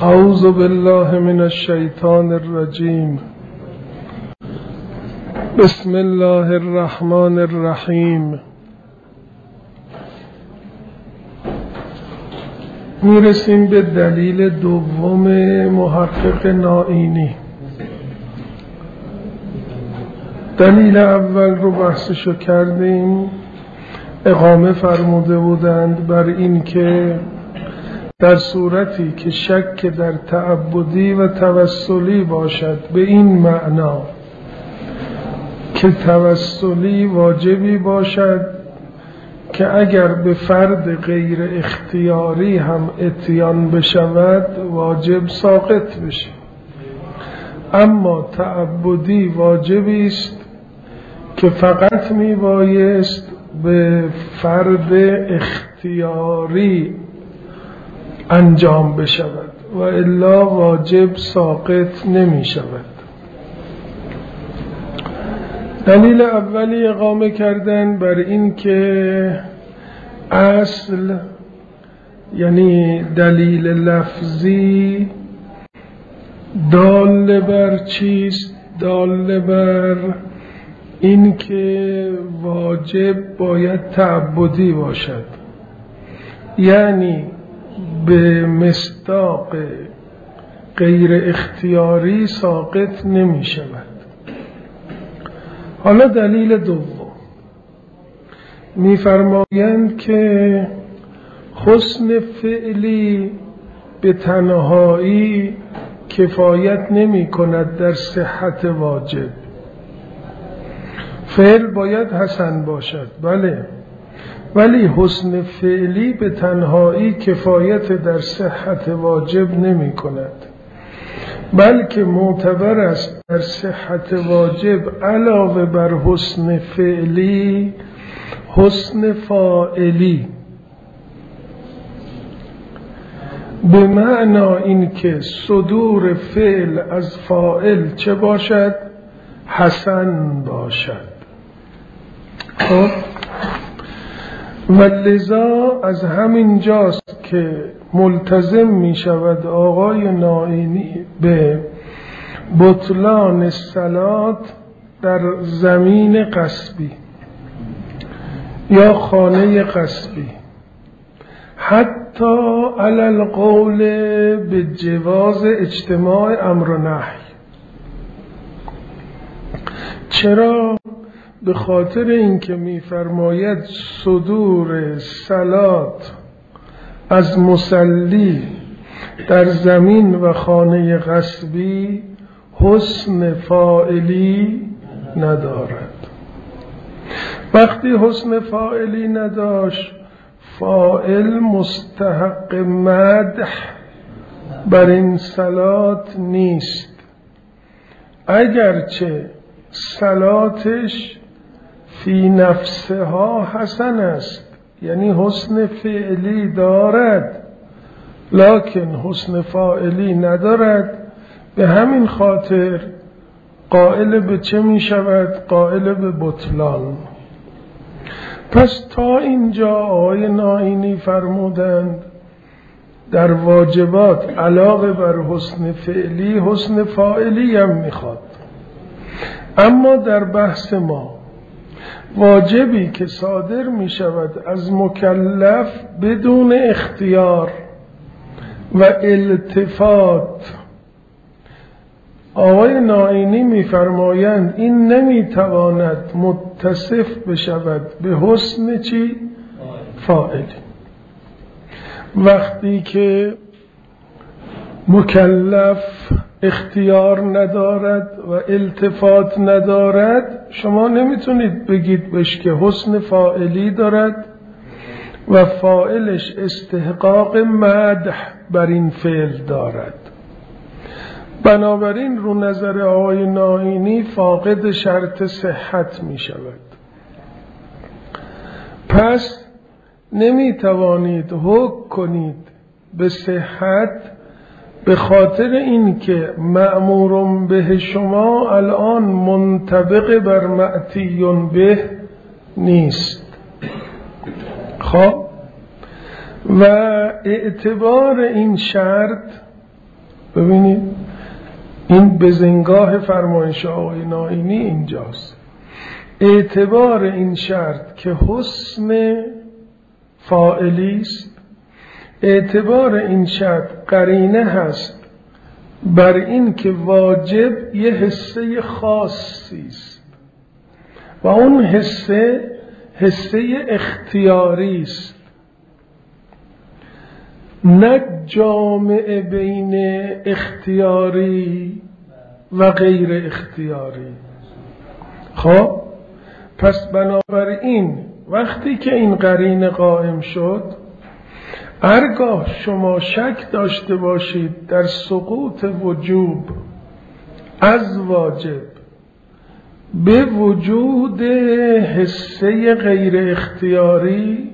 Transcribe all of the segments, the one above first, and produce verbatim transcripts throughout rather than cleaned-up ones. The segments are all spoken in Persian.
اعوذ بالله من الشیطان الرجیم. بسم الله الرحمن الرحیم. میرسیم به دلیل دوم محقق نائینی. دلیل اول رو بحثشو کردیم. اقامه فرموده بودند بر این که در صورتی که شک در تعبدی و توسلی باشد، به این معنا که توسلی واجبی باشد که اگر به فرد غیر اختیاری هم اتیان بشود واجب ساقط بشه، اما تعبدی واجبی است که فقط می بایست به فرد اختیاری انجام بشود و الا واجب ساقط نمی شود. دلیل اولی اقامه کردن بر این که اصل، یعنی دلیل لفظی، دال بر چیست؟ دال بر این که واجب باید تعبدی باشد، یعنی به مصداق غیر اختیاری ساقط نمی شود. حالا دلیل دوم، می فرمایند که حسن فعلی به تنهایی کفایت نمی کند در صحت واجب. فعل باید حسن باشد، بله، ولی حسن فعلی به تنهایی کفایت در صحت واجب نمی کند، بلکه معتبر است در صحت واجب علاوه بر حسن فعلی حسن فاعلی، به معنا این که صدور فعل از فاعل چه باشد؟ حسن باشد. خب و لذا از همین جاست که ملتزم می شود آقای نائینی به بطلان صلات در زمین غصبی یا خانه غصبی، حتی علی القول به جواز اجتماع امر و نهی. چرا؟ به خاطر اینکه می‌فرماید صدور صلات از مصلی در زمین و خانه غصبی حسن فاعلی ندارد. وقتی حسن فاعلی نداشت، فاعل مستحق مدح بر این صلات نیست، اگرچه صلاتش فی نفسها حسن است، یعنی حسن فعلی دارد لکن حسن فاعلی ندارد. به همین خاطر قائل به چه می شود؟ قائل به بطلان. پس تا اینجا آقای نائینی فرمودند در واجبات علاوه بر حسن فعلی حسن فاعلی هم می خواد. اما در بحث ما واجبی که صادر می شود از مکلف بدون اختیار و التفات، آقای نائینی می فرمایند این نمی تواند متصف بشود به حسن چی؟ فاعلی. وقتی که مکلف اختیار ندارد و التفات ندارد، شما نمیتونید بگید بهش که حسن فاعلی دارد و فاعلش استحقاق مدح بر این فعل دارد. بنابراین رو نظر آقای نائینی فاقد شرط صحت می شود. پس نمیتوانید حکم کنید به صحت به خاطر این که مأمور به شما الان منطبق بر مأتی به نیست. خب و اعتبار این شرط ببینید این بزنگاه فرمایش آقای نائینی اینجاست. اعتبار این شرط که حسن فاعلی است، اعتبار این شرط قرینه هست بر این که واجب یه حصه خاصی است و اون حصه حصه اختیاری است، نه جامع بین اختیاری و غیر اختیاری. خب پس بنابراین وقتی که این قرینه قائم شد، هرگاه شما شک داشته باشید در سقوط وجوب از واجب به وجود حصه غیر اختیاری،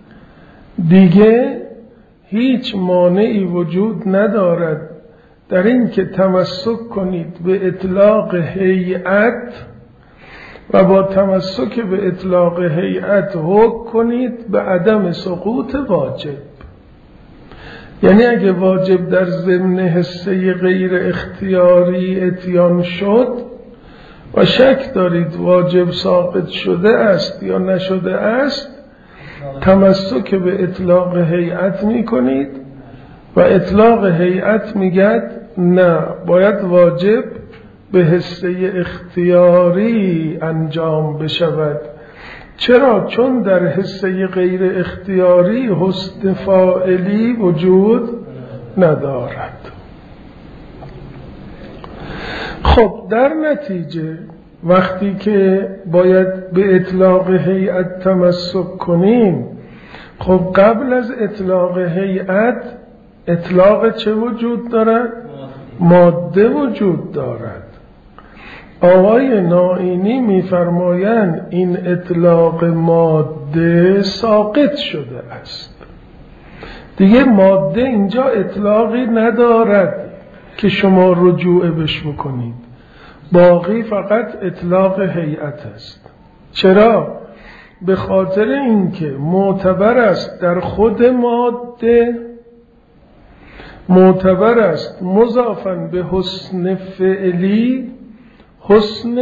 دیگه هیچ مانعی وجود ندارد در این که تمسک کنید به اطلاق هیئت و با تمسک به اطلاق هیئت حکم کنید به عدم سقوط واجب. یعنی اگه واجب در ضمن حصه غیر اختیاری اتیان شد و شک دارید واجب ساقط شده است یا نشده است، تمسک به اطلاق هیئت می کنید و اطلاق هیئت میگد نه، باید واجب به حصه اختیاری انجام بشود. چرا؟ چون در حصه غیر اختیاری حسن فاعلی وجود ندارد. خب در نتیجه وقتی که باید به اطلاق هیئت تمسک کنیم، خب قبل از اطلاق هیئت اطلاق چه وجود دارد؟ ماده وجود دارد. آقای نائینی می‌فرمایند این اطلاق ماده ساقط شده است، دیگه ماده اینجا اطلاقی ندارد که شما رجوع بش بکنید، باقی فقط اطلاق هیئت است. چرا؟ به خاطر اینکه معتبر است در خود ماده، معتبر است مضافاً به حسن فعلی حسن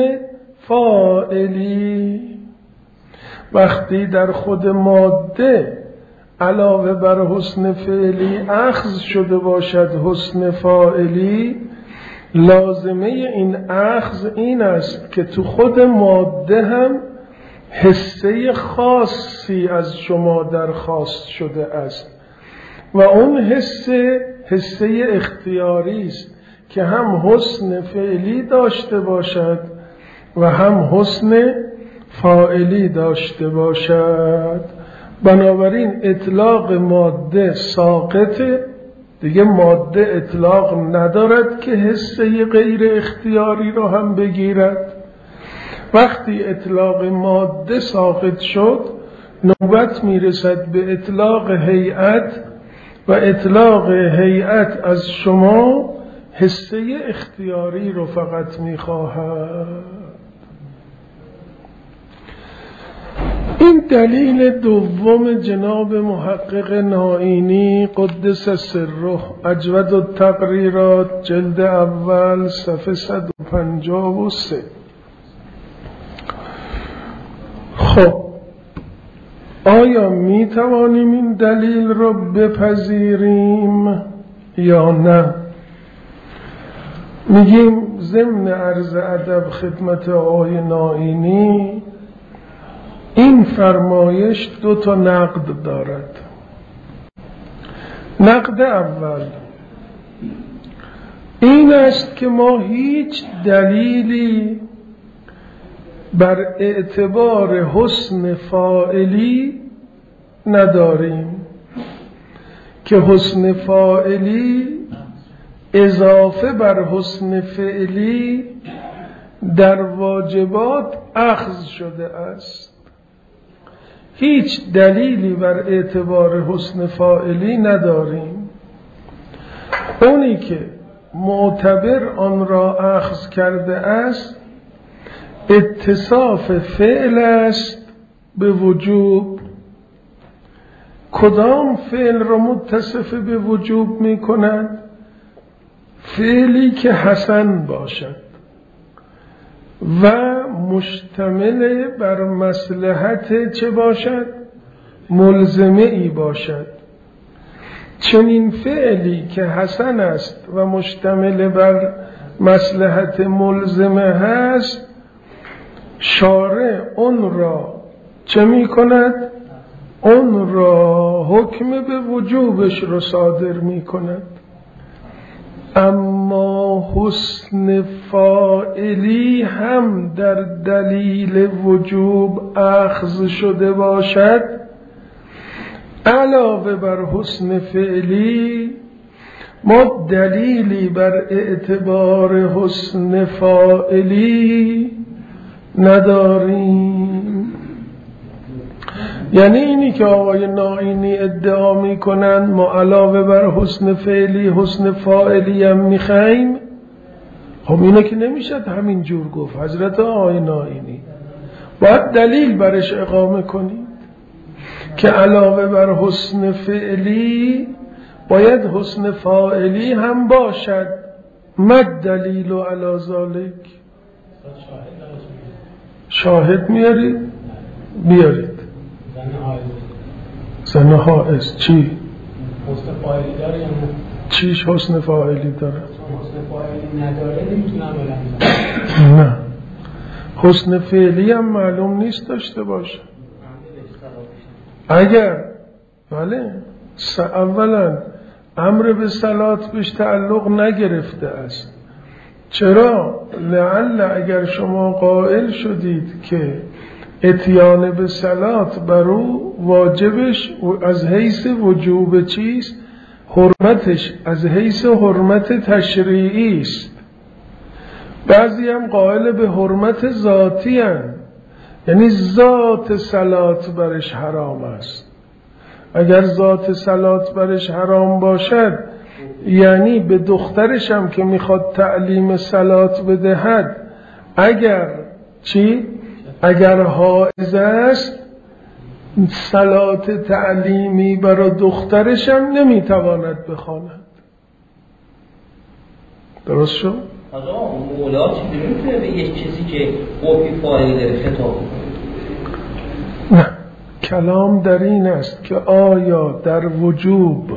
فاعلی. وقتی در خود ماده علاوه بر حسن فعلی اخذ شده باشد حسن فاعلی، لازمه این اخذ این است که تو خود ماده هم حصه خاصی از شما درخواست شده است و اون حصه حصه اختیاری است که هم حسن فعلی داشته باشد و هم حسن فاعلی داشته باشد. بنابراین اطلاق ماده ساقطه، دیگه ماده اطلاق ندارد که حصه غیر اختیاری رو هم بگیرد. وقتی اطلاق ماده ساقط شد، نوبت میرسد به اطلاق هیئت و اطلاق هیئت از شما حصه اختیاری رو فقط میخواهد. این دلیل دوم جناب محقق نائینی قدس سره، اجود التقریرات، جلد اول، صفحه صد و پنجاه و سه. خب آیا می توانیم این دلیل را بپذیریم یا نه؟ میگیم ضمن عرض ادب خدمت آقای نائینی، این فرمایش دو تا نقد دارد. نقد اول این است که ما هیچ دلیلی بر اعتبار حسن فاعلی نداریم که حسن فاعلی اضافه بر حسن فعلی در واجبات اخذ شده است. هیچ دلیلی بر اعتبار حسن فاعلی نداریم. اونی که معتبر آن را اخذ کرده است اتصاف فعل است به وجوب. کدام فعل را متصف به وجوب می کند؟ فعلی که حسن باشد و مشتمل بر مصلحت چه باشد؟ ملزمه ای باشد. چنین فعلی که حسن است و مشتمل بر مصلحت ملزمه هست، شارع اون را چه می کند؟ اون را حکم به وجوبش رو صادر می کند. اما حسن فاعلی هم در دلیل وجوب اخذ شده باشد، علاوه بر حسن فعلی ما دلیلی بر اعتبار حسن فاعلی نداریم. یعنی اینی که آقای نائینی ادعا می کنند ما علاوه بر حسن فعلی حسن فاعلی هم می خواهیم، خب اینه که نمیشد همین جور گفت حضرت آقای نائینی، باید دلیل برش اقامه کنید که علاوه بر حسن فعلی باید حسن فاعلی هم باشد. مد دلیل و علی ذالک. شاهد میارید؟ بیارید. زن حائز چی؟ حسن فاعلی داره یا نه؟ چیش حسن فاعلی داره؟ حسن فاعلی نداره نمیتونم بلند. نه، حسن فعلی هم معلوم نیست داشته باشه. اگر بله اولا امر به صلات بهش تعلق نگرفته است. چرا؟ لعل اگر شما قائل شدید که اتیان به صلات بر او واجبش از حیث وجوب چیست؟ حرمتش از حیث حرمت تشریعی است. بعضی هم قائل به حرمت ذاتی هستند، یعنی ذات صلات برش حرام است. اگر ذات صلات برش حرام باشد یعنی به دخترش هم که میخواد تعلیم صلات بدهد اگر چی؟ اگر حائض است صلات تعلیمی برای دخترش هم نمیتواند بخواند. درست شد؟ آقا مولا چیزی نمیتونه به یک کسی که قوی فاعلی داره خطاب کنه؟ نه، کلام در این است که آیا در وجوب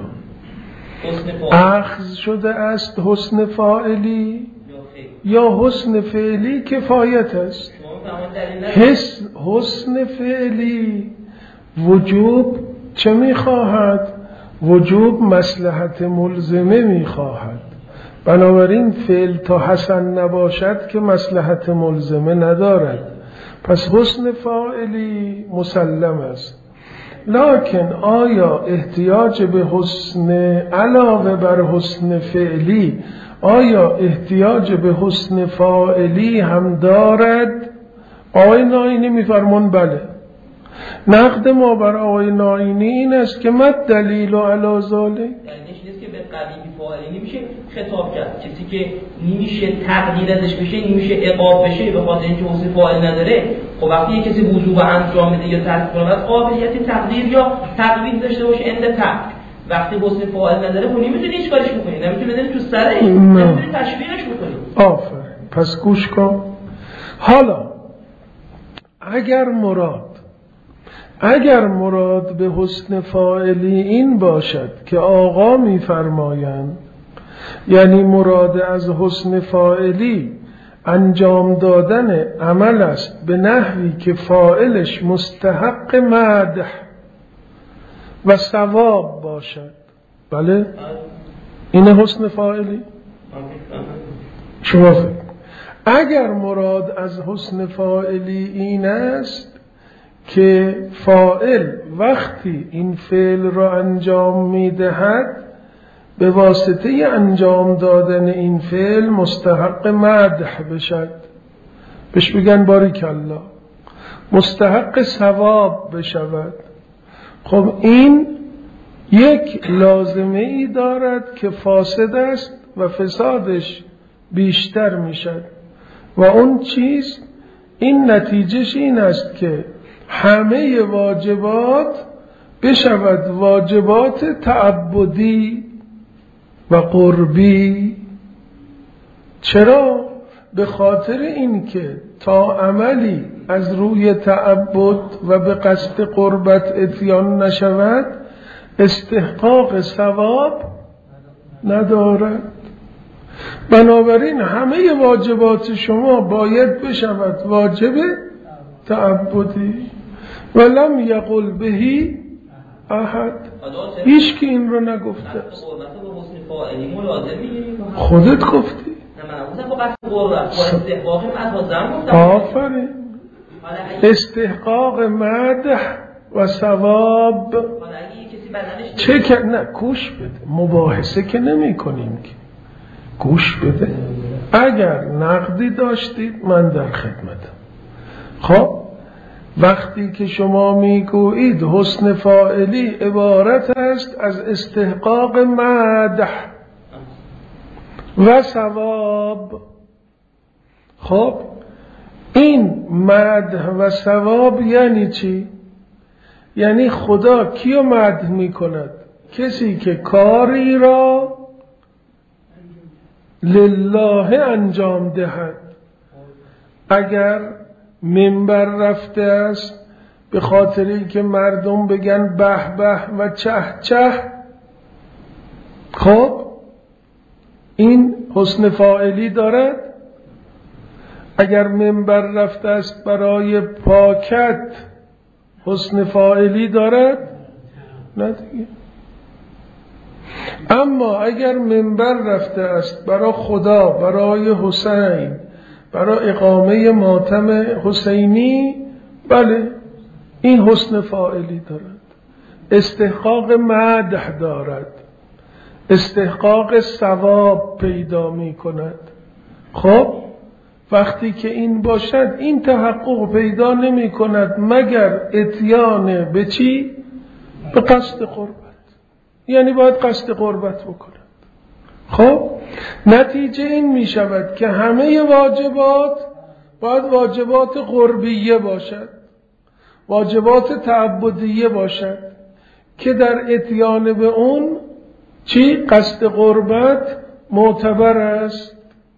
اخذ شده است حسن فاعلی یا حسن فعلی کفایت است. حس حسن فعلی وجوب چه میخواهد؟ وجوب مصلحت ملزمه میخواهد. بنابراین فعل تا حسن نباشد که مصلحت ملزمه ندارد، پس حسن فاعلی مسلم است. لکن آیا احتیاج به حسن علاوه بر حسن فعلی آیا احتیاج به حسن فاعلی هم دارد؟ آقای نائینی میفرمون بله. نقد ما بر آقای نائینی این است که مد دلیل و علی ذالک، یعنی چیزی که به قبیح فاعلی نمیشه خطاب کرد، چیزی که نمیشه تقدیر ازش بشه، نمیشه عقاب بشه به خاطر اینکه حسن فاعل نداره. خب وقتی کسی وضو انجام بده یا ترک کنه قابلیت تقدیر یا تقویم داشته باشه اند تق، وقتی حسن فاعل نداره خب نمیتونی هیچ کارش بکنی، نمیتونی بدونی تو سرش، نمیتونی تشویقش بکنی. آفرین. پس گوش کن. حالا اگر مراد اگر مراد به حسن فاعلی این باشد که آقا میفرمایند، یعنی مراد از حسن فاعلی انجام دادن عمل است به نحوی که فاعلش مستحق مدح و ثواب باشد، بله این حسن فاعلی. شما فکر اگر مراد از حسن فاعلی این است که فاعل وقتی این فعل را انجام میدهد به واسطه انجام دادن این فعل مستحق مدح بشد، بهش بگن باریکالله، مستحق ثواب بشود، خب این یک لازمه ای دارد که فاسد است و فسادش بیشتر میشد و اون چیز این نتیجهش این است که همه واجبات بشود واجبات تعبدی و قربی. چرا؟ به خاطر این که تا عملی از روی تعبد و به قصد قربت اتیان نشود استحقاق ثواب ندارد. بنابراین همه واجبات شما باید بشود واجب تعبدی ولم یقل بهی احد، هیچ که این رو نگفته. خودت گفتی. آفرین. استحقاق مدح و ثواب چه که نه گوش بده، مباحثه که نمی کنیم که گوش بده. اگر نقدی داشتید من در خدمتم. خب وقتی که شما میگویید حسن فاعلی عبارت است از استحقاق مدح و ثواب، خب این مدح و ثواب یعنی چی؟ یعنی خدا کیو مدح میکند؟ کسی که کاری را لله انجام دهد. اگر منبر رفته است به خاطری که مردم بگن به به و چه چه، خب این حسن فاعلی دارد. اگر منبر رفته است برای پاکت حسن فاعلی دارد؟ نه دیگه. اما اگر منبر رفته است برای خدا، برای حسین، برای اقامه ماتم حسینی، بله این حسن فاعلی دارد، استحقاق مدح دارد، استحقاق ثواب پیدا می کند. خب وقتی که این باشد این تحقق پیدا نمی کند مگر اتیان به چی؟ به قصد قربت. یعنی باید قصد قربت بکند. خب نتیجه این می شود که همه واجبات باید واجبات قربیه باشد، واجبات تعبدیه باشد که در اتیان به اون چی؟ قصد قربت معتبر است.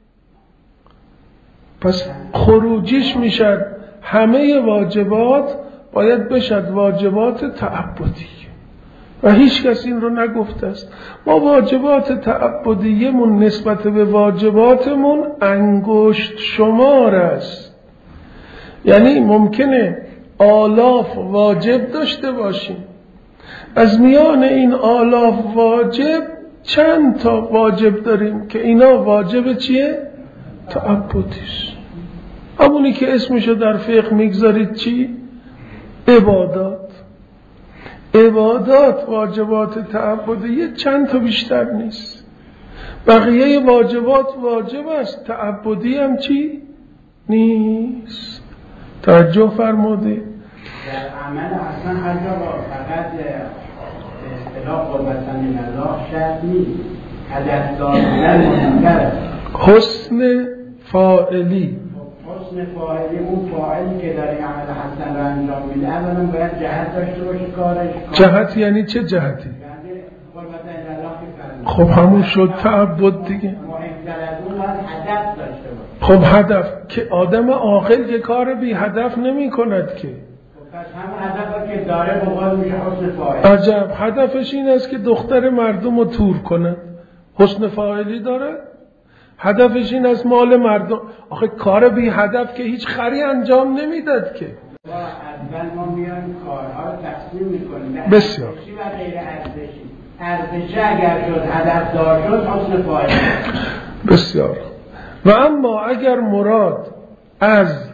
پس خروجیش میشد همه واجبات باید بشد واجبات تعبدیه و هیچ کس این رو نگفته است. ما واجبات تعبدیه‌مون نسبت به واجباتمون انگشت شمار است. یعنی ممکنه آلاف واجب داشته باشیم، از میان این آلاف واجب چند تا واجب داریم که اینا واجب چیه؟ تعبدیش. همونی که اسمشو در فقه میگذارید چی؟ عبادات. عبادات واجبات تعبدیه چند تا بیشتر نیست. بقیه واجبات واجب است، تعبدی هم چی؟ نیست. توجه فرمودید؟ در عمل اصلا هر جا با فقط اصطلاح قربتن من الله شرط نیست، هدف داشتن مهمتره. حسن فاعلی، حسن فاعلی اون فاعلی که در این عمل حسن رو انجام میده اولا باید جهت داشته باشه کارش. جهت یعنی چه جهتی؟ یعنی قربتن من الله که خب همون شد تعبد دیگه. مهمتر از اون باید هدف داشته باشه. خب هدف که آدم عاقل که کار بی هدف نمی کند که. پس هم هدف که داره بقول میشه حسن فاعلی. عجب، هدفش این است که دختر مردم رو تور کند، حسن فاعلی داره؟ هدفش این از مال مردم. آخه کار بی هدف که هیچ خری انجام نمیداد که. اول ما میایم کارها رو تقسیم میکنیم بسیار ارزشی و غیر ارزشی. ارزشی اگر شد هدف دار شد حسن فاعلی. بسیار. و اما اگر مراد از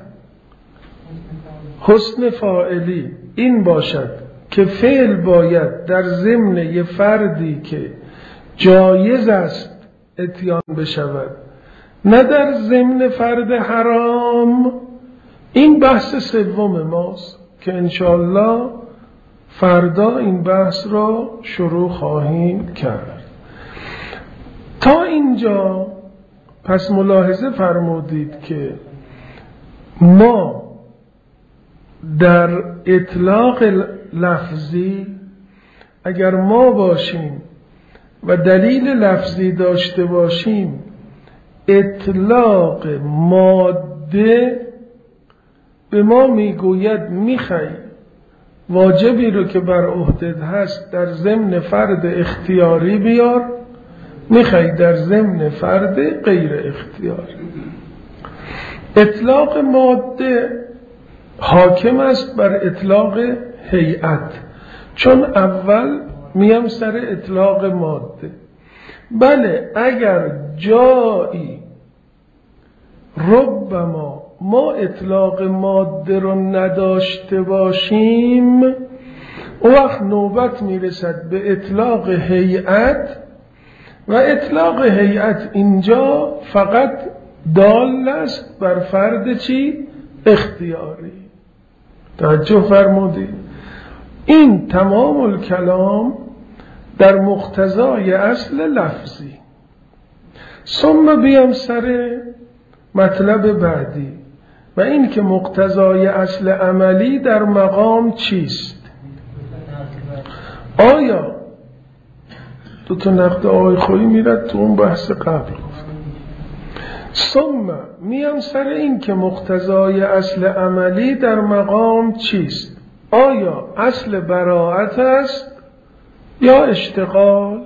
حسن فاعلی این باشد که فعل باید در ضمن یه فردی که جایز است اتیان بشود، نه در ضمن فرد حرام، این بحث سوم ماست که انشاءالله فردا این بحث را شروع خواهیم کرد. تا اینجا پس ملاحظه فرمودید که ما در اطلاق لفظی اگر ما باشیم و دلیل لفظی داشته باشیم اطلاق ماده به ما میگوید میخوای واجبی رو که بر عهدت هست در ضمن فرد اختیاری بیار، میخوای در ضمن فرد غیر اختیاری. اطلاق ماده حاکم است بر اطلاق هیئت، چون اول میم سر اطلاق ماده. بله اگر جایی ربما ما اطلاق ماده رو نداشته باشیم، اون وقت نوبت میرسد به اطلاق هیئت، و اطلاق هیئت اینجا فقط دال است بر فرد چی؟ اختیاری. توجه فرمودید؟ این تمام الکلام در مقتضای اصل لفظی. ثم بیام سر مطلب بعدی و این که مقتضای اصل عملی در مقام چیست؟ آیا دو تا نقد آقای خویی میرد تو اون بحث قبل گفت. ثم میام سر این که مقتضای اصل عملی در مقام چیست؟ آیا اصل براءت است یا اشتغال؟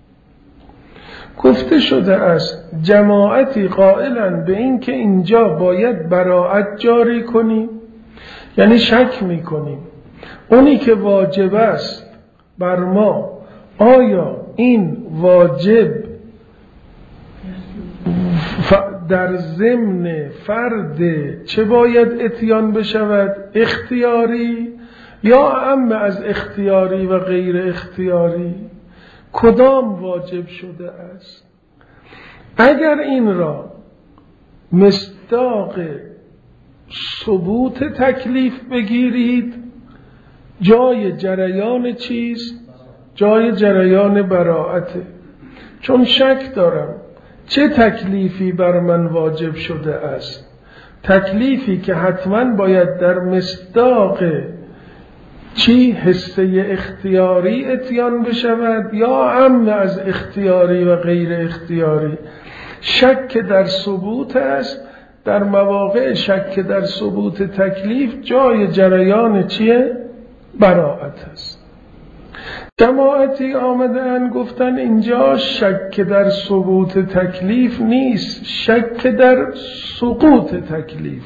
گفته شده است جماعتی قائلن به این که اینجا باید براءت جاری کنیم، یعنی شک میکنیم اونی که واجب است بر ما، آیا این واجب در ضمن فرد چه باید اتیان بشود؟ اختیاری یا اعم از اختیاری و غیر اختیاری؟ کدام واجب شده است؟ اگر این را مصداق ثبوت تکلیف بگیرید، جای جریان چیست؟ جای جریان براءته. چون شک دارم چه تکلیفی بر من واجب شده است، تکلیفی که حتما باید در مصداق چی؟ حصه اختیاری اتیان بشود یا عم از اختیاری و غیر اختیاری؟ شک در ثبوت است. در مواقع شک در ثبوت تکلیف جای جریان چیه؟ براءت است. جماعتی آمدن گفتن اینجا شک در ثبوت تکلیف نیست، شک در سقوط تکلیف.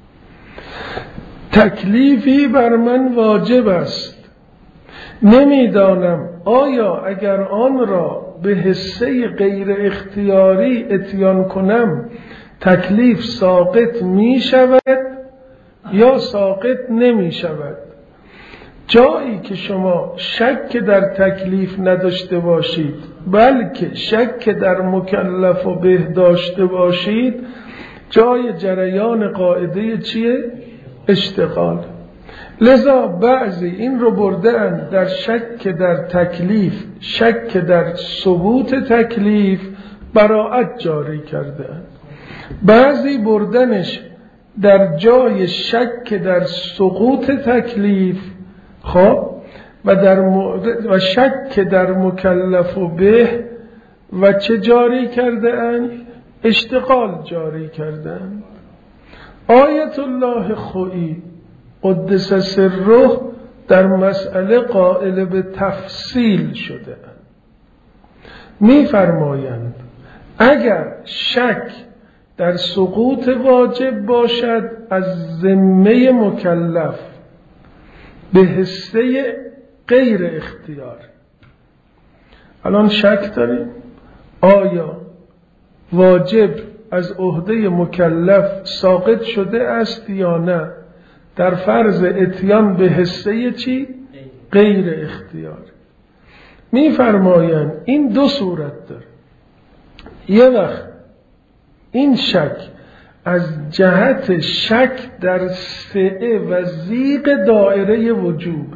تکلیفی بر من واجب است، نمیدانم آیا اگر آن را به حصه غیر اختیاری اتیان کنم تکلیف ساقط می شود یا ساقط نمی شود. جایی که شما شک در تکلیف نداشته باشید بلکه شک در مکلف و به داشته باشید، جای جریان قاعده چیه؟ اشتغال. لذا بعضی این رو بردن در شک در تکلیف، شک در ثبوت تکلیف براءت جاری کردن. بعضی بردنش در جای شک در سقوط تکلیف، خب و در و شک در مکلف و به، و چه جاری کردن؟ اشتغال جاری کردن. آیت الله خویی قدس سره در مسئله قائل به تفصیل شده، می فرمایند اگر شک در سقوط واجب باشد از ذمه مکلف به حصه غیر اختیار. الان شک داریم آیا واجب از عهده مکلف ساقط شده است یا نه، در فرض اتیان به حصه چی؟ غیر اختیار. می فرمایند این دو صورت داره. یه وقت این شک از جهت شک در سعه و ضیق دایره وجوب،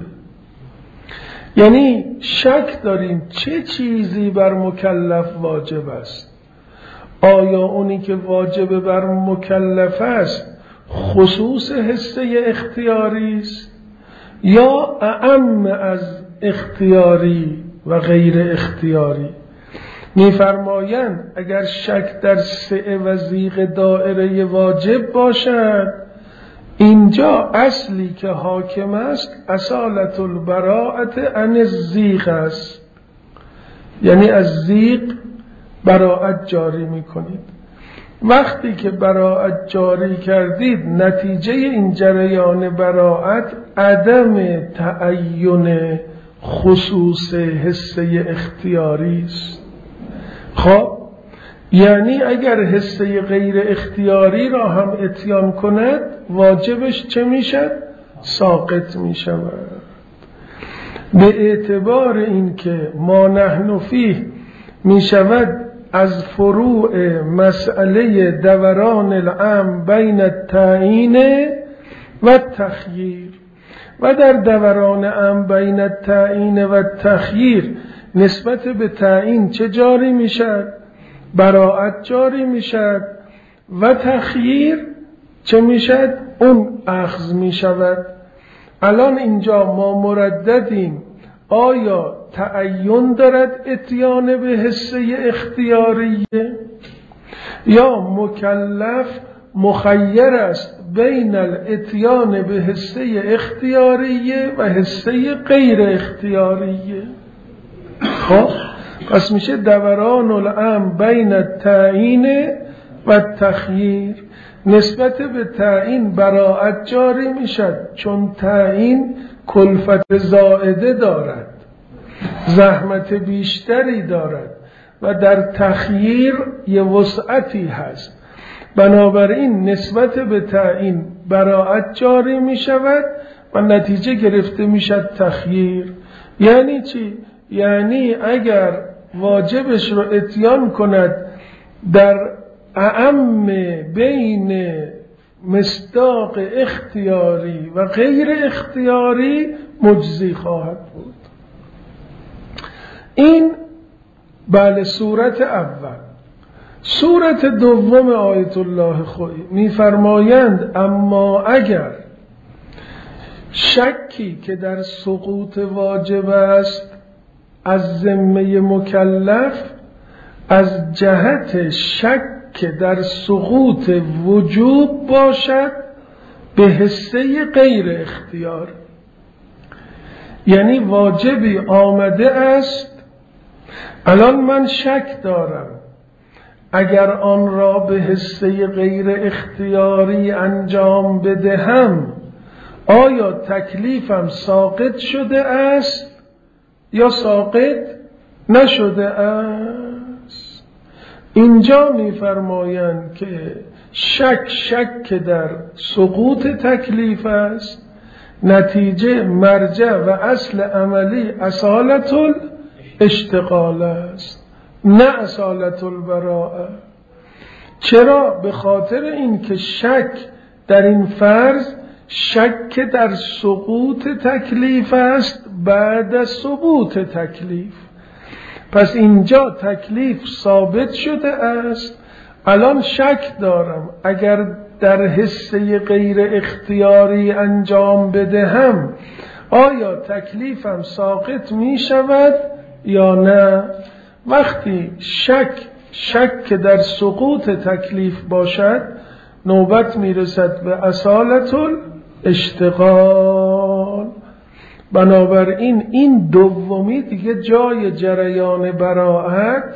یعنی شک داریم چه چیزی بر مکلف واجب است. آیا اونی که واجب بر مکلف است خصوص حصه اختیاری است یا اعم از اختیاری و غیر اختیاری؟ می‌فرمایند اگر شک در سعه و زیغ دایره واجب باشد، اینجا اصلی که حاکم است اصالت البراءت عن الزیغ است، یعنی از زیغ براءت جاری میکنید. وقتی که براءت جاری کردید، نتیجه این جریان براءت عدم تعین خصوص حسه اختیاری است. خب یعنی اگر حسه غیر اختیاری را هم اتیان کند، واجبش چه میشد؟ ساقط میشود. به اعتبار این که ما نحن فیه میشود از فروع مسئله دوران العام بین التعیین و التخییر، و در دوران عام بین التعیین و التخییر نسبت به تعیین چه جاری میشد؟ براءت جاری میشد، و تخییر چه میشد؟ اون اخذ میشود. الان اینجا ما مرددیم آیا تعین دارد اتیان به حسه اختیاریه یا مکلف مخیر است بین الاتیان به حسه اختیاریه و حسه غیر اختیاریه؟ خب پس میشه دوران العام بین التعیین و التخییر. نسبت به تعیین براءت جاری میشد، چون تعیین کلفت زائده دارد، زحمت بیشتری دارد، و در تخییر یه وسعتی هست. بنابراین نسبت به تعیین براءت جاری می شود و نتیجه گرفته می شود تخییر. یعنی چی؟ یعنی اگر واجبش رو اتیان کند در اعم بین مصداق اختیاری و غیر اختیاری مجزی خواهد بود. این بله صورت اول. صورت دوم آیت الله خویی می‌فرمایند اما اگر شکی که در سقوط واجب است از ذمه مکلف از جهت شک که در سقوط وجوب باشد به حسه غیر اختیار، یعنی واجبی آمده است، الان من شک دارم اگر آن را به حسه غیر اختیاری انجام بدهم آیا تکلیفم ساقط شده است یا ساقط نشده است. اینجا می‌فرمایند که شک شک در سقوط تکلیف است، نتیجه مرجع و اصل عملی اصالت الاشتغال است نه اصالت البراءه. چرا؟ به خاطر اینکه شک در این فرض شک در سقوط تکلیف است بعد از ثبوت تکلیف. پس اینجا تکلیف ثابت شده است، الان شک دارم اگر در حصه غیر اختیاری انجام بدهم آیا تکلیفم ساقط می شود یا نه. وقتی شک شک در سقوط تکلیف باشد نوبت می رسد به اصالت الاشتغال. بنابراین این دومی دیگه جای جریان براءت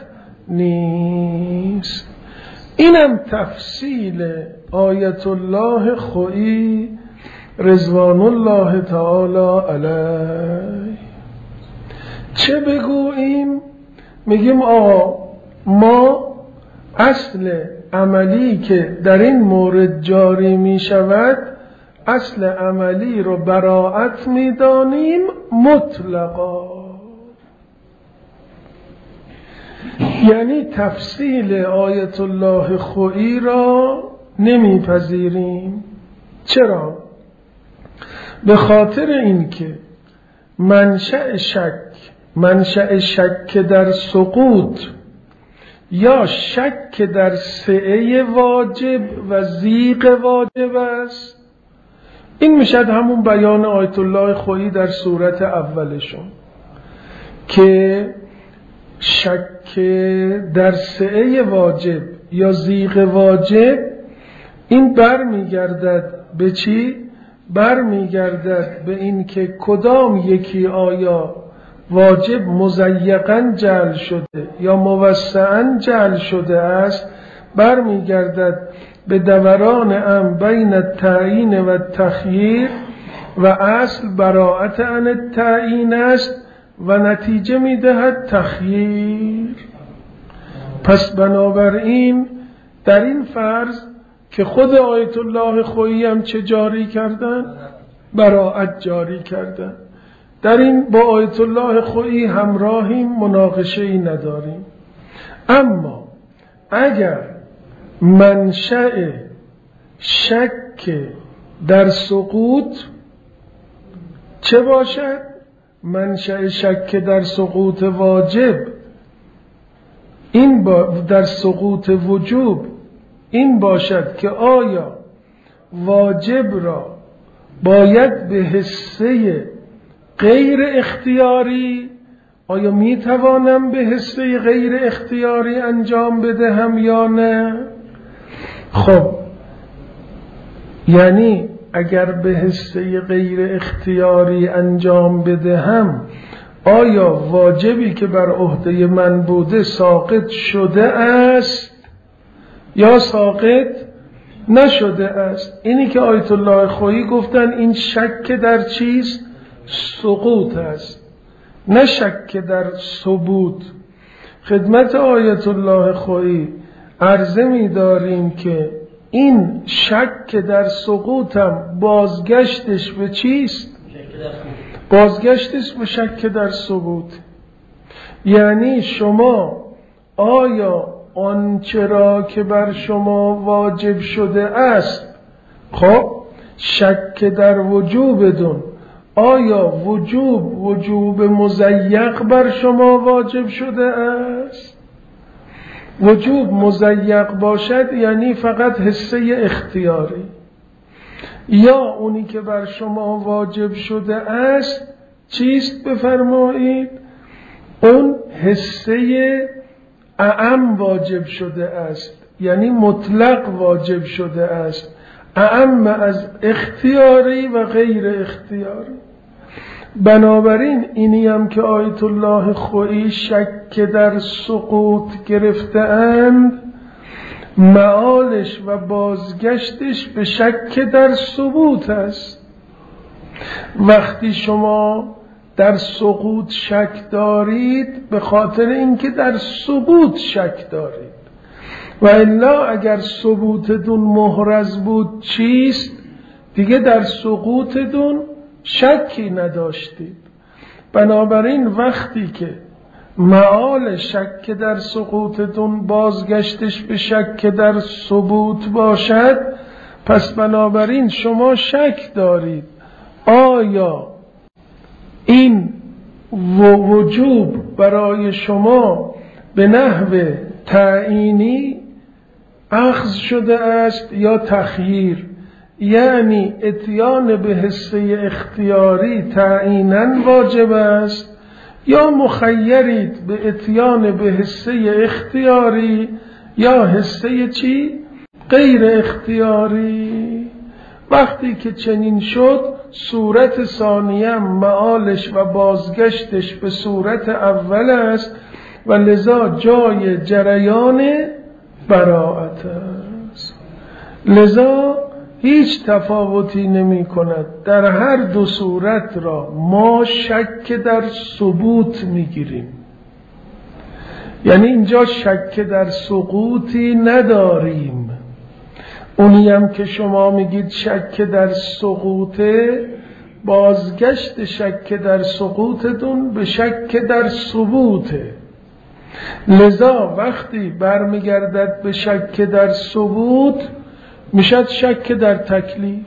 نیست. اینم تفصیل آیت الله خویی رضوان الله تعالی علیه. چه بگوییم؟ میگیم آقا ما اصل عملی که در این مورد جاری می شود اصل عملی رو براءت می دانیم مطلقا، یعنی تفصیل آیت الله خویی را نمی پذیریم. چرا؟ به خاطر اینکه منشأ شک منشأ شک در سقوط یا شک در سعه واجب و زیغ واجب است. این میشد همون بیان آیت الله خویی در صورت اولشون که شک در سعه واجب یا زیغ واجب، این بر میگردد به چی؟ بر میگردد به این که کدام یکی آیا واجب مضیقاً جعل شده یا موسعاً جعل شده است. بر میگردد به دوران ام بین التعیین و التخییر و اصل براءت عن التعیین است و نتیجه میدهد تخییر. پس بنابراین در این فرض که خود آیت الله خویی هم چه جاری کردن؟ براءت جاری کردن. در این با آیت الله خویی همراهیم، مناقشه‌ای نداریم. اما اگر منشأ شک در سقوط چه باشد؟ منشأ شک در سقوط واجب، این با در سقوط وجوب این باشد که آیا واجب را باید به حصه غیر اختیاری، آیا می توانم به حصه غیر اختیاری انجام بدهم یا نه؟ خب یعنی اگر به حصه غیر اختیاری انجام بدهم، آیا واجبی که بر عهده من بوده ساقط شده است یا ساقط نشده است؟ اینی که آیت الله خویی گفتن این شک در چیست؟ سقوط است، نه شک در ثبوت. خدمت آیت الله خویی عرضه می داریم که این شک در سقوطم بازگشتش به چیست؟ بازگشتش به شک در ثبوت. یعنی شما آیا آنچه را که بر شما واجب شده است، خب شک در وجوب دون، آیا وجوب وجوب مضیق بر شما واجب شده است؟ وجوب مضیق باشد یعنی فقط حصه اختیاری، یا اونی که بر شما واجب شده است چیست بفرمایید؟ اون حصه اعم واجب شده است، یعنی مطلق واجب شده است، اعم از اختیاری و غیر اختیاری. بنابراین اینی هم که آیت الله خویی شک در سقوط گرفته اند، معالش و بازگشتش به شک در ثبوت است. وقتی شما در سقوط شک دارید به خاطر اینکه در ثبوت شک دارید، و الا اگر ثبوت دون محرز بود چیست؟ دیگه در سقوط دون شکی نداشتید. بنابراین وقتی که معال شک در سقوط دون بازگشتش به شک در ثبوت باشد، پس بنابراین شما شک دارید آیا این وجوب برای شما به نحو تعیینی اخذ شده است یا تخییر، یعنی اتیان به حصه اختیاری تعییناً واجب است یا مخیرید به اتیان به حصه اختیاری یا حصه چی؟ غیر اختیاری. وقتی که چنین شد صورت ثانیه معالش و بازگشتش به صورت اول است و لذا جای جریان براءت است. لذا هیچ تفاوتی نمی کند، در هر دو صورت را ما شک در ثبوت می گیریم. یعنی اینجا شک در سقوطی نداریم. اونی هم که شما میگید شک در سقوطه، بازگشت شک در سقوطتون به شک در ثبوته. لذا وقتی برمیگردد به شک در ثبوت میشد شک در تکلیف،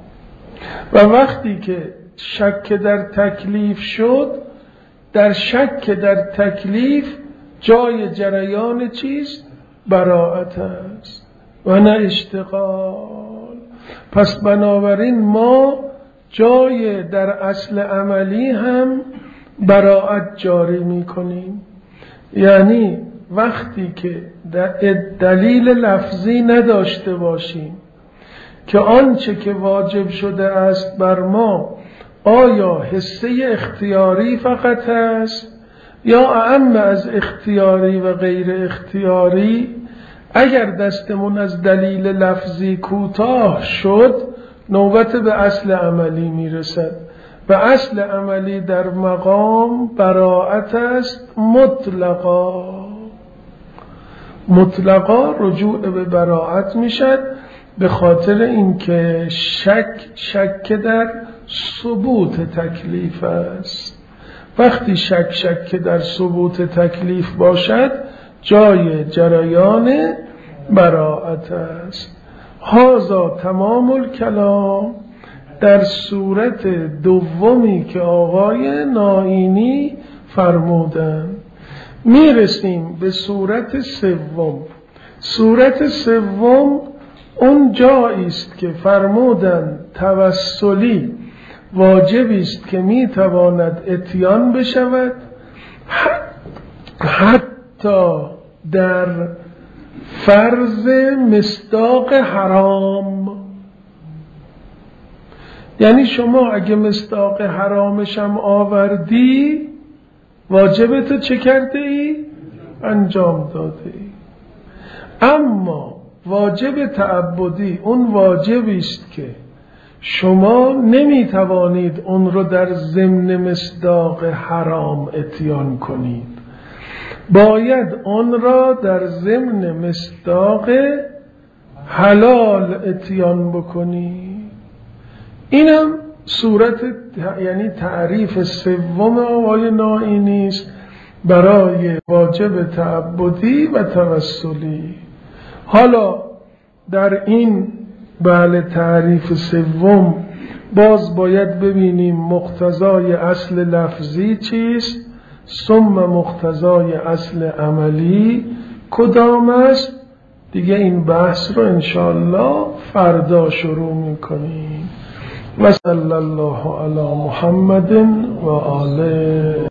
و وقتی که شک در تکلیف شد، در شک در تکلیف جای جریان چیست؟ براءت است و نه اشتغال. پس بنابراین ما جای در اصل عملی هم براءت جاری می کنیم. یعنی وقتی که دلیل لفظی نداشته باشیم که آنچه که واجب شده است بر ما آیا حصه اختیاری فقط است یا اعم از اختیاری و غیر اختیاری، اگر دستمون از دلیل لفظی کوتاه شد نوبت به اصل عملی میرسد و اصل عملی در مقام براءت است مطلقا. مطلقا رجوع به براءت میشد به خاطر اینکه شک شک در ثبوت تکلیف است. وقتی شک شک در ثبوت تکلیف باشد جای جریان براءت است. هذا تمام الکلام در صورت دومی که آقای نائینی فرمودند. میرسیم به صورت سوم. صورت سوم اون جایی است که فرمودند توسلی واجبی است که میتواند اتیان بشود حتی در فرض مصداق حرام. یعنی شما اگه مصداق حرامشم آوردی واجبتو چه کرده ای؟ انجام داده ای. اما واجب تعبدی اون واجبی است که شما نمیتوانید اون رو در ضمن مصداق حرام اتیان کنید، باید اون را در ضمن مصداق حلال اتیان بکنید. اینم صورت یعنی تعریف سوم آقای نائینی است برای واجب تعبدی و توسلی. حالا در این بله تعریف سوم باز باید ببینیم مقتضای اصل لفظی چیست، ثم مقتضای اصل عملی کدام است. دیگه این بحث رو انشاءالله فردا شروع میکنیم. و صلی الله علی محمد و آله.